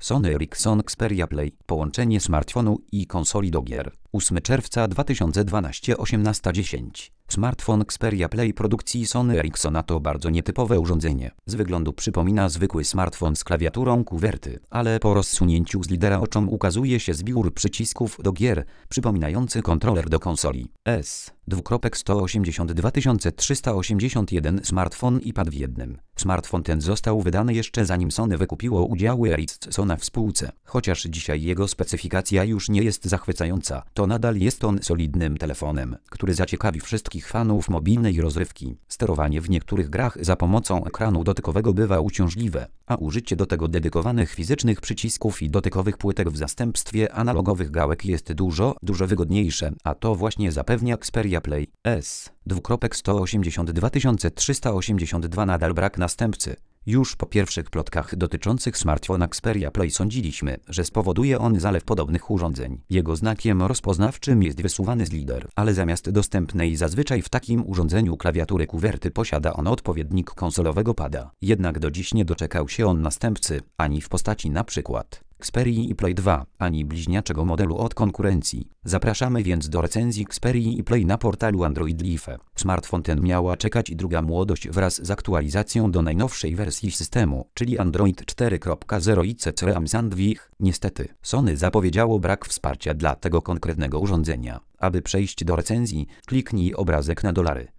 Sony Ericsson Xperia Play. Połączenie smartfonu i konsoli do gier. 8 czerwca 2012 18:10. Smartfon Xperia Play produkcji Sony Ericssona to bardzo nietypowe urządzenie. Z wyglądu przypomina zwykły smartfon z klawiaturą kuwerty, ale po rozsunięciu z lidera oczom ukazuje się zbiór przycisków do gier, przypominający kontroler do konsoli. S.182 381 smartfon i pad w jednym. Smartfon ten został wydany jeszcze zanim Sony wykupiło udziały Ericssona w spółce. Chociaż dzisiaj jego specyfikacja już nie jest zachwycająca, to nadal jest on solidnym telefonem, który zaciekawi wszystkich fanów mobilnej rozrywki. Sterowanie w niektórych grach za pomocą ekranu dotykowego bywa uciążliwe, a użycie do tego dedykowanych fizycznych przycisków i dotykowych płytek w zastępstwie analogowych gałek jest dużo wygodniejsze, a to właśnie zapewnia Xperia Play. S.182 382 nadal brak następcy. Już po pierwszych plotkach dotyczących smartfona Xperia Play sądziliśmy, że spowoduje on zalew podobnych urządzeń. Jego znakiem rozpoznawczym jest wysuwany z lider, ale zamiast dostępnej zazwyczaj w takim urządzeniu klawiatury kuwerty posiada on odpowiednik konsolowego pada. Jednak do dziś nie doczekał się on następcy, ani w postaci np. Xperii Play 2, ani bliźniaczego modelu od konkurencji. Zapraszamy więc do recenzji Xperii Play na portalu Android Life. Smartfon ten miała czekać i druga młodość wraz z aktualizacją do najnowszej wersji systemu, czyli Android 4.0 i CCM Sandwich. Niestety, Sony zapowiedziało brak wsparcia dla tego konkretnego urządzenia. Aby przejść do recenzji, kliknij obrazek na dolary.